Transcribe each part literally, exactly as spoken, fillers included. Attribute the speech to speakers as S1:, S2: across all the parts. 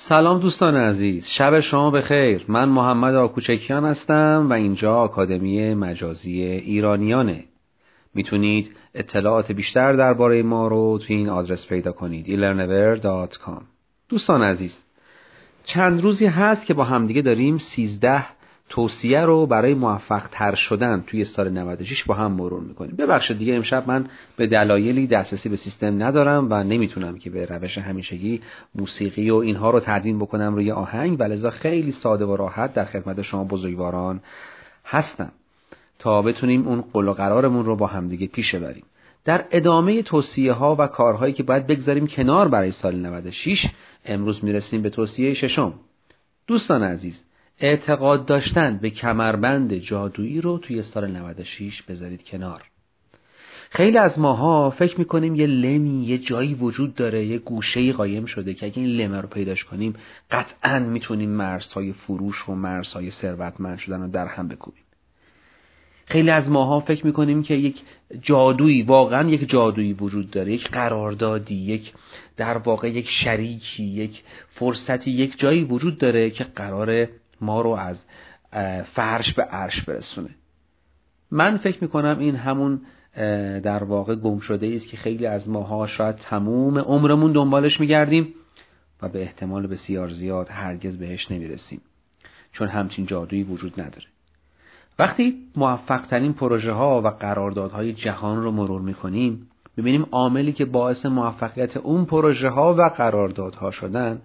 S1: سلام دوستان عزیز، شب شما بخیر. من محمد آکوچکیان هستم و اینجا آکادمی مجازی ایرانیانه. میتونید اطلاعات بیشتر درباره ما رو توی این آدرس پیدا کنید ای لرنور دات کام. دوستان عزیز، چند روزی هست که با همدیگه داریم سیزده توصیه رو برای موفق تر شدن توی سال نود و شش با هم مرور میکنیم. ببخشید دیگه امشب من به دلایلی دسترسی به سیستم ندارم و نمیتونم که به روش همیشگی موسیقی و اینها رو تدوین بکنم روی آهنگ، ولذا خیلی ساده و راحت در خدمت شما بزرگواران هستم تا بتونیم اون قول و قرارمون رو با همدیگه پیش ببریم. در ادامه توصیه ها و کارهایی که باید بگذاریم کنار برای سال نود و شش، امروز میرسیم به توصیه ششم. دوستان عزیز، اعتقاد داشتن به کمربند جادویی رو توی سال نود و شش بذارید کنار. خیلی از ماها فکر میکنیم یه لمی، یه جایی وجود داره، یه گوشه‌ای قایم شده که اگه این لمه رو پیداش کنیم قطعاً میتونیم مرزهای فروش و مرزهای ثروتمند شدن رو در هم بکوبیم. خیلی از ماها فکر میکنیم که یک جادویی، واقعاً یک جادویی وجود داره، یک قراردادی، یک در واقع یک شریکی، یک فرصتی، یک جایی وجود داره که قراره ما رو از فرش به عرش برسونه. من فکر میکنم این همون در واقع گم شده ایست که خیلی از ماها شاید تموم عمرمون دنبالش میگردیم و به احتمال بسیار زیاد هرگز بهش نمیرسیم، چون همچین جادویی وجود نداره. وقتی موفق ترین پروژه ها و قراردادهای جهان رو مرور میکنیم، ببینیم عاملی که باعث موفقیت اون پروژه ها و قراردادها شدن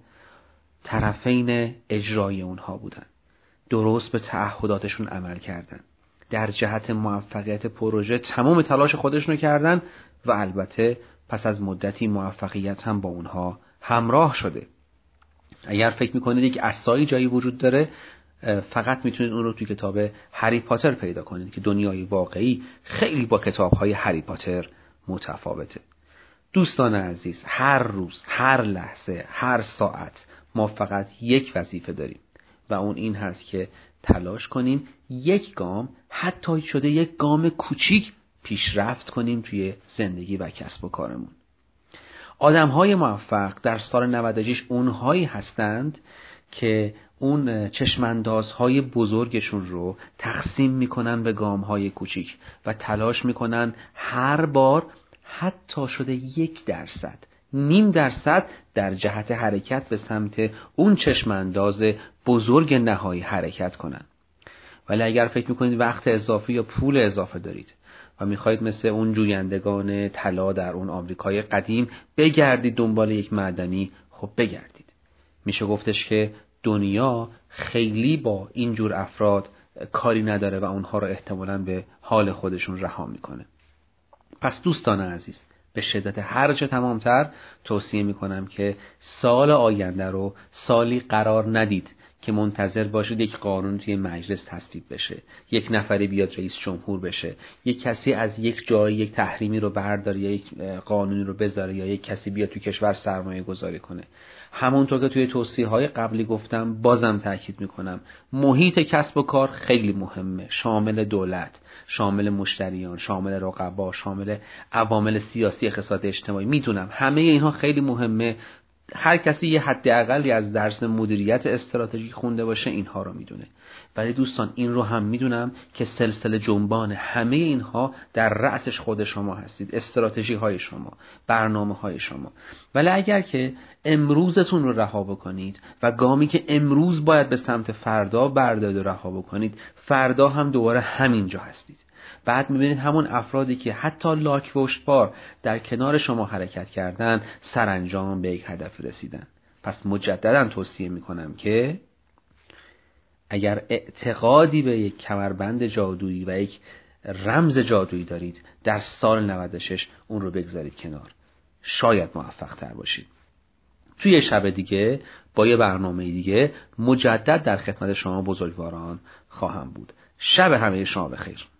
S1: طرفین اجرای اونها بودن. درست به تعهداتشون عمل کردن، در جهت موفقیت پروژه تمام تلاش خودشونو کردن و البته پس از مدتی موفقیت هم با اونها همراه شده. اگر فکر میکنید یک عصایی جایی وجود داره، فقط میتونید اون رو توی کتاب هری پاتر پیدا کنید که دنیای واقعی خیلی با کتاب‌های هری پاتر متفاوته. دوستان عزیز، هر روز، هر لحظه، هر ساعت ما فقط یک وظیفه داریم و اون این هست که تلاش کنیم یک گام، حتی شده یک گام کوچیک، پیشرفت کنیم توی زندگی و کسب و کارمون. آدم‌های موفق در سال نود و شش اونهایی هستند که اون چشماندازهای بزرگشون رو تقسیم میکنن به گام‌های کوچیک و تلاش میکنن هر بار حتی شده یک درصد، نیم درصد در جهت حرکت به سمت اون چشمانداز بزرگ نهایی حرکت کنن. ولی اگر فکر میکنید وقت اضافه یا پول اضافه دارید و میخواید مثل اون جویندگان طلا در اون آمریکای قدیم بگردید دنبال یک معدنی، خب بگردید. میشه گفتش که دنیا خیلی با اینجور افراد کاری نداره و اونها رو احتمالاً به حال خودشون رها میکنه. پس دوستان عزیز، به شدت هرچه تمامتر توصیه میکنم که سال آینده رو سالی قرار ندید که منتظر باشید یک قانون توی مجلس تصویب بشه، یک نفری بیاد رئیس جمهور بشه، یک کسی از یک جایی یک تحریمی رو برداره یا یک قانونی رو بذاره یا یک کسی بیاد توی کشور سرمایه گذاری کنه. همونطور که توی توصیه های قبلی گفتم، بازم تاکید میکنم محیط کسب و کار خیلی مهمه، شامل دولت، شامل مشتریان، شامل رقبا، شامل عوامل سیاسی، اقتصادی، اجتماعی. میدونم همه اینها خیلی مهمه. هر کسی یه حد اقلی از درس مدیریت استراتژی خونده باشه اینها رو میدونه. ولی دوستان، این رو هم میدونم که سلسله جنبان همه اینها در رأسش خود شما هستید، استراتژی های شما، برنامه های شما. ولی اگر که امروزتون رو رها بکنید و گامی که امروز باید به سمت فردا بردارید و رها بکنید، فردا هم دوباره همینجا هستید. بعد میبینید همون افرادی که حتی لاک و اشتبار در کنار شما حرکت کردن سرانجام به یک هدف رسیدن. پس مجددا توصیه میکنم که اگر اعتقادی به یک کمربند جادویی و یک رمز جادویی دارید، در سال نود و شش اون رو بگذارید کنار، شاید موفق تر باشید. توی شب دیگه با یه برنامه دیگه مجدد در خدمت شما بزرگواران خواهم بود. شب همه شما بخیر.